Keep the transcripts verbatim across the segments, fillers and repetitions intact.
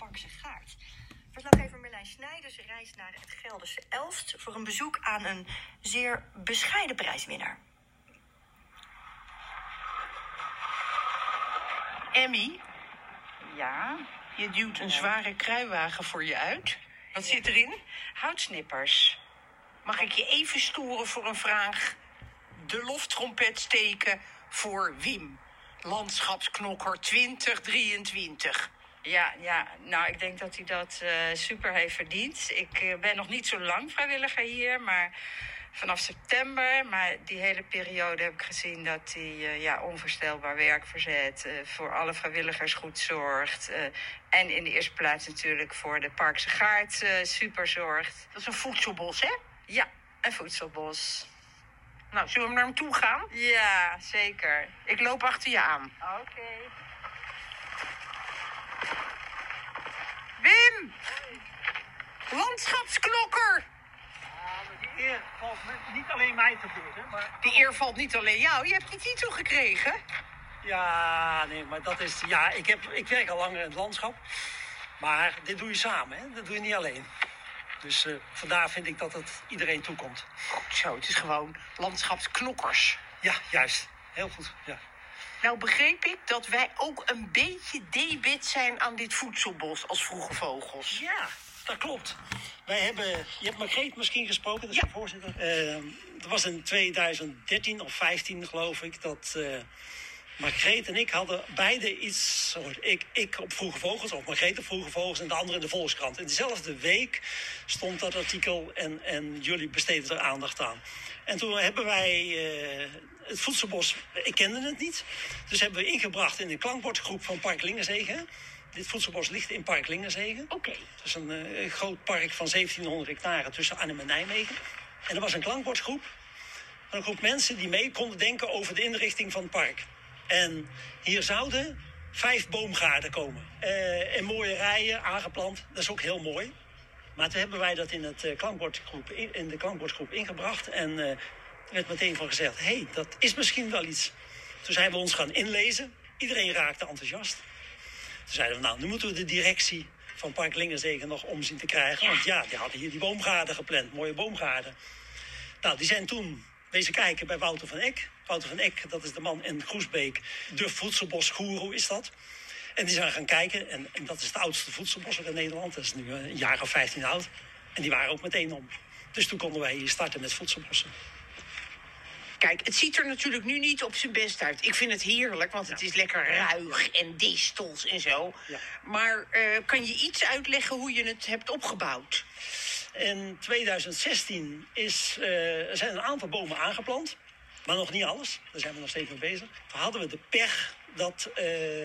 Pakse Gaard. Verslaggever Merlijn Snijders reist naar het Gelderse Elst voor een bezoek aan een zeer bescheiden prijswinnaar. Emmy, Ja, je duwt een zware kruiwagen voor je uit. Wat zit erin? houtsnippers. Mag ik je even storen voor een vraag? De loftrompet steken voor Wim. Landschapsknokker twintig drieëntwintig. Ja, ja, nou, ik denk dat hij dat uh, super heeft verdiend. Ik uh, ben nog niet zo lang vrijwilliger hier, maar vanaf september. Maar die hele periode heb ik gezien dat hij uh, ja, onvoorstelbaar werk verzet. Uh, voor alle vrijwilligers goed zorgt. Uh, en in de eerste plaats natuurlijk voor de Pakse Gaard uh, super zorgt. Dat is een voedselbos, hè? Ja, een voedselbos. Nou, zullen we naar hem toe gaan? Ja, zeker. Ik loop achter je aan. Oké. Okay. Wim! Landschapsknokker! Die eer valt niet alleen mij te beurt, maar... Die eer valt niet alleen jou. Je hebt die titel gekregen. Ja, nee, maar dat is... Ja, ik, heb, ik werk al langer in het landschap. Maar dit doe je samen, hè? Dat doe je niet alleen. Dus uh, vandaar vind ik dat het iedereen toekomt. Goed zo, het is gewoon landschapsknokkers. Ja, juist. Heel goed, ja. Nou begreep ik dat wij ook een beetje debet zijn aan dit voedselbos als Vroege Vogels. Ja, dat klopt. Wij hebben, je hebt Margreet misschien gesproken, dat is ja. de voorzitter. Uh, dat was in tweeduizend dertien of vijftien geloof ik, dat uh, Margreet en ik hadden beide iets, soort, ik, ik op Vroege Vogels, of Margreet op Vroege Vogels en de andere in de Volkskrant. In dezelfde week stond dat artikel en, en jullie besteden er aandacht aan. En toen hebben wij uh, het voedselbos, ik kende het niet, dus hebben we ingebracht in de klankbordgroep van Park Lingerzegen. Dit voedselbos ligt in Park Lingerzegen. Oké. Okay. Het is een uh, groot park van zeventienhonderd hectare tussen Arnhem en Nijmegen. En er was een klankbordgroep, een groep mensen die mee konden denken over de inrichting van het park. En hier zouden vijf boomgaarden komen. Uh, en mooie rijen aangeplant, dat is ook heel mooi. Maar toen hebben wij dat in, het, uh, klankbordgroep, in, in de klankbordgroep ingebracht. En uh, er werd meteen van gezegd, hé, hey, dat is misschien wel iets. Toen zijn we ons gaan inlezen. Iedereen raakte enthousiast. Toen zeiden we, nou, nu moeten we de directie van Park Lingerzegen nog omzien te krijgen. Want ja, die hadden hier die boomgaarden gepland, mooie boomgaarden. Nou, die zijn toen wezen kijken bij Wouter van Eck. Wouter van Eck, dat is de man in Groesbeek. De voedselbosgoeroe is dat. En die zijn gaan kijken. En, en dat is het oudste voedselbos in Nederland. Dat is nu een jaar of vijftien oud. En die waren ook meteen om. Dus toen konden wij hier starten met voedselbossen. Kijk, het ziet er natuurlijk nu niet op zijn best uit. Ik vind het heerlijk, want het ja. is lekker ruig en distels en zo. Ja. Maar uh, kan je iets uitleggen hoe je het hebt opgebouwd? In tweeduizend zestien is, uh, er zijn een aantal bomen aangeplant. Maar nog niet alles. Daar zijn we nog steeds mee bezig. Toen hadden we de pech dat uh,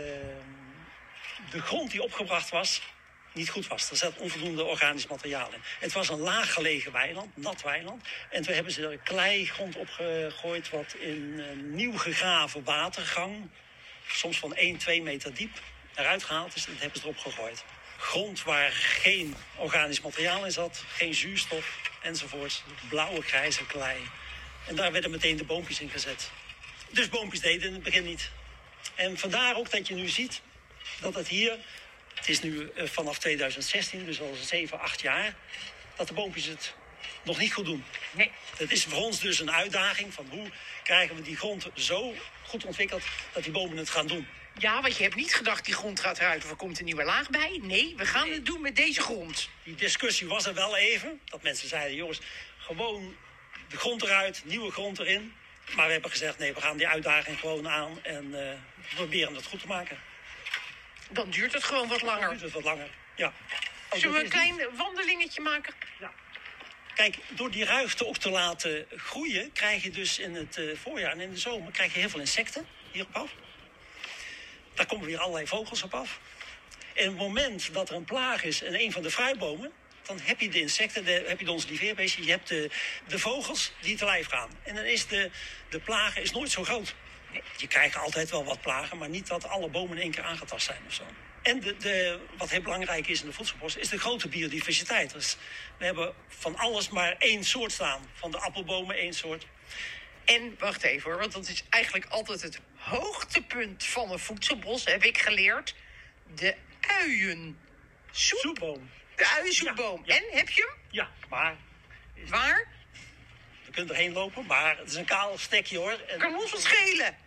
de grond die opgebracht was niet goed was. Er zat onvoldoende organisch materiaal in. Het was een laag gelegen weiland, nat weiland. En toen hebben ze er kleigrond opgegooid wat in een nieuw gegraven watergang, soms van één, twee meter diep, eruit gehaald is. En dat hebben ze erop gegooid. Grond waar geen organisch materiaal in zat, geen zuurstof enzovoort. Blauwe, grijze klei. En daar werden meteen de boompjes in gezet. Dus boompjes deden in het begin niet. En vandaar ook dat je nu ziet dat het hier, het is nu uh, vanaf tweeduizend zestien, dus al zeven, acht jaar, dat de boompjes het nog niet goed doen. Nee. Het is voor ons dus een uitdaging van hoe krijgen we die grond zo goed ontwikkeld dat die bomen het gaan doen. Ja, want je hebt niet gedacht die grond gaat eruit of er komt een nieuwe laag bij. Nee, we gaan nee. het doen met deze grond. Die discussie was er wel even, dat mensen zeiden, jongens, gewoon de grond eruit, nieuwe grond erin. Maar we hebben gezegd, nee, we gaan die uitdaging gewoon aan en uh, we proberen het goed te maken. Dan duurt het gewoon wat langer. Dan duurt het wat langer, ja. Oh, zullen we een klein niet... wandelingetje maken? Ja. Kijk, door die ruigte ook te laten groeien, krijg je dus in het uh, voorjaar en in de zomer krijg je heel veel insecten hierop af. Daar komen weer allerlei vogels op af. En op het moment dat er een plaag is in een van de fruitbomen, dan heb je de insecten, de, heb je de onze liveerbeestjes, je hebt de, de vogels die te lijf gaan. En dan is de, de plagen is nooit zo groot. Je krijgt altijd wel wat plagen, maar niet dat alle bomen in één keer aangetast zijn of zo. En de, de, wat heel belangrijk is in de voedselbos, is de grote biodiversiteit. Dus we hebben van alles maar één soort staan. Van de appelbomen één soort. En, wacht even hoor, want dat is eigenlijk altijd het hoogtepunt van een voedselbos, heb ik geleerd. De uien. Soep? Soepboom. De uiensoepboom. Ja, ja. En, heb je hem? Ja, maar Waar? je kunt erheen lopen, maar het is een kaal stekje hoor. En Kan ons wat schelen.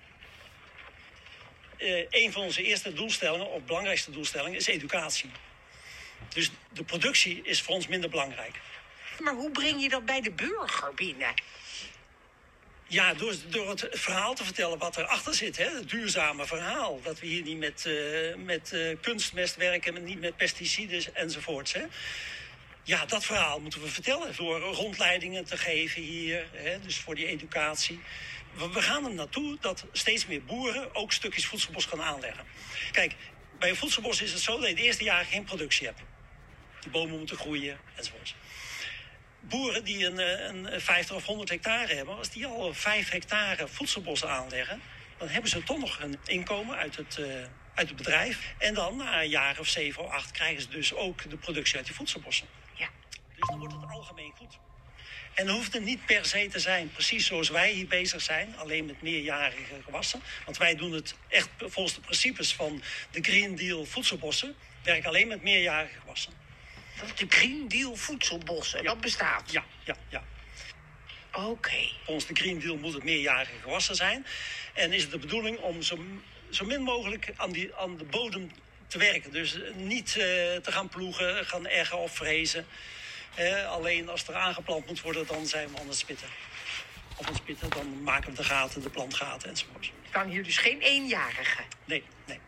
Uh, een van onze eerste doelstellingen, of belangrijkste doelstellingen, is educatie. Dus de productie is voor ons minder belangrijk. Maar hoe breng je dat bij de burger binnen? Ja, door, door het verhaal te vertellen wat erachter zit. Hè? Het duurzame verhaal. Dat we hier niet met, uh, met uh, kunstmest werken, niet met pesticiden enzovoorts. Hè? Ja, dat verhaal moeten we vertellen. Door rondleidingen te geven hier. Hè? Dus voor die educatie. We, we gaan er naartoe dat steeds meer boeren ook stukjes voedselbos gaan aanleggen. Kijk, bij een voedselbos is het zo dat je de eerste jaren geen productie hebt. De bomen moeten groeien enzovoorts. Boeren die een, een vijftig of honderd hectare hebben, als die al vijf hectare voedselbos aanleggen, dan hebben ze toch nog een inkomen uit het, uh, uit het bedrijf. En dan na een jaar of zeven of acht krijgen ze dus ook de productie uit die voedselbossen. Ja. Dus dan wordt het algemeen goed. En dan hoeft het niet per se te zijn, precies zoals wij hier bezig zijn, alleen met meerjarige gewassen. Want wij doen het echt volgens de principes van de Green Deal voedselbossen, werken alleen met meerjarige gewassen. De Green Deal voedselbossen, Ja. dat bestaat? Ja, ja, ja. Oké. Okay. Volgens de Green Deal moet het meerjarige gewassen zijn. En is het de bedoeling om zo, zo min mogelijk aan, die, aan de bodem te werken. Dus niet uh, te gaan ploegen, gaan eggen of frezen. Uh, alleen als er aangeplant moet worden, dan zijn we aan het spitten. Of aan het spitten, dan maken we de gaten, de plantgaten enzovoort. Dan hier dus geen eenjarige? Nee, nee.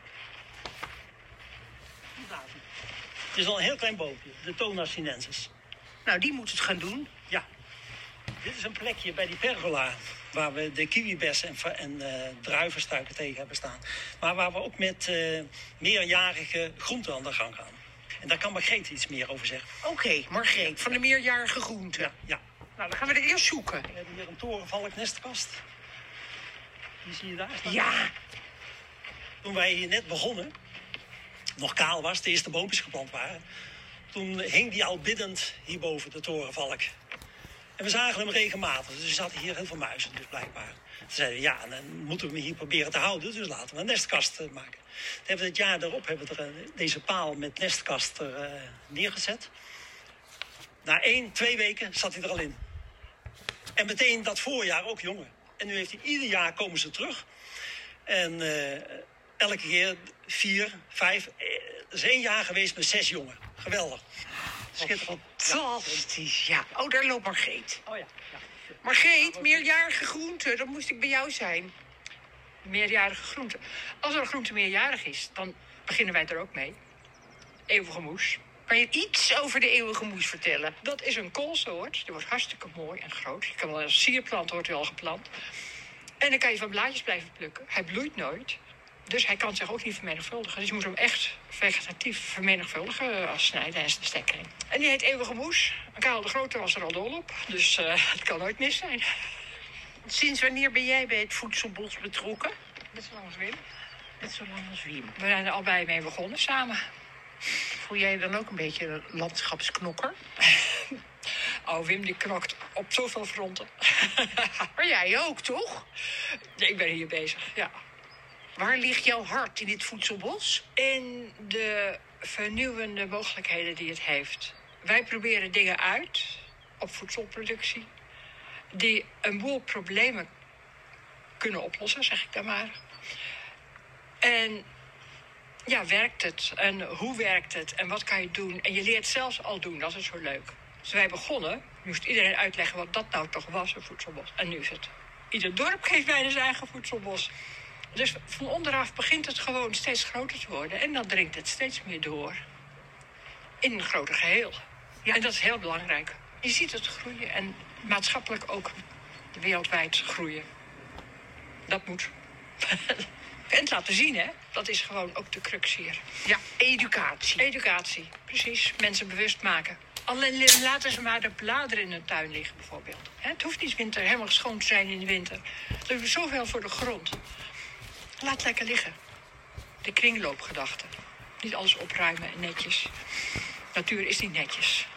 Het is al een heel klein boompje, de Tona sinensis. Nou, die moet het gaan doen. Ja. Dit is een plekje bij die pergola, waar we de kiwibessen en, en uh, druivenstuiken tegen hebben staan. Maar waar we ook met uh, meerjarige groenten aan de gang gaan. En daar kan Margreet iets meer over zeggen. Oké, okay, Margreet, van de meerjarige groenten. Ja, ja. Nou, dan gaan we er eerst zoeken. We hebben hier een torenvalk nestkast. Die zie je daar staan. Ja. Toen wij hier net begonnen, nog kaal was, de eerste boompjes geplant waren, toen hing die al biddend hierboven, de torenvalk. En we zagen hem regelmatig, dus er zaten hier heel veel muizen, dus blijkbaar. Toen zeiden we, ja, dan moeten we hem hier proberen te houden, dus laten we een nestkast uh, maken. Toen hebben we het jaar daarop hebben we er, uh, deze paal met nestkast er, uh, neergezet. Na één, twee weken zat hij er al in. En meteen dat voorjaar ook jongen. En nu heeft hij ieder jaar komen ze terug. En uh, elke keer vier, vijf. Het is één jaar geweest met zes jongen. Geweldig. Schitterend. Fantastisch, ja. Oh, daar loopt Margreet. Oh ja. ja. Margreet, meerjarige groenten, dat moest ik bij jou zijn. Meerjarige groente. Als er een groente meerjarig is, dan beginnen wij er ook mee. Eeuwige moes. Kan je iets over de eeuwige moes vertellen? Dat is een koolsoort. Die wordt hartstikke mooi en groot. Je kan wel als sierplant, wordt hij al geplant. En dan kan je van blaadjes blijven plukken. Hij bloeit nooit. Dus hij kan zich ook niet vermenigvuldigen. Dus je moet hem echt vegetatief vermenigvuldigen als snijden en stekken. En die heet eeuwige moes. Karel de Grote was er al dol op. Dus uh, het kan nooit mis zijn. Sinds wanneer ben jij bij het voedselbos betrokken? Net zo lang als Wim. Net zo lang als Wim. We zijn er al bij mee begonnen, samen. Voel jij dan ook een beetje een landschapsknokker? Oh, Wim die knokt op zoveel fronten. Maar jij ook, toch? Ja, ik ben hier bezig, ja. Waar ligt jouw hart in dit voedselbos? In de vernieuwende mogelijkheden die het heeft. Wij proberen dingen uit op voedselproductie die een boel problemen kunnen oplossen, zeg ik dan maar. En ja, werkt het? En hoe werkt het? En wat kan je doen? En je leert zelfs al doen, dat is zo leuk. Dus wij begonnen, moest iedereen uitleggen wat dat nou toch was, een voedselbos. En nu is het. Ieder dorp geeft bijna zijn eigen voedselbos. Dus van onderaf begint het gewoon steeds groter te worden. En dan dringt het steeds meer door. In een groter geheel. Ja. En dat is heel belangrijk. Je ziet het groeien en maatschappelijk ook wereldwijd groeien. Dat moet. En het laten zien, hè. Dat is gewoon ook de crux hier. Ja, educatie. Educatie, precies. Mensen bewust maken. Alleen laten ze maar de bladeren in hun tuin liggen, bijvoorbeeld. Het hoeft niet winter helemaal schoon te zijn in de winter. Er is zoveel voor de grond. Laat lekker liggen. De kringloopgedachte. Niet alles opruimen en netjes. Natuur is niet netjes.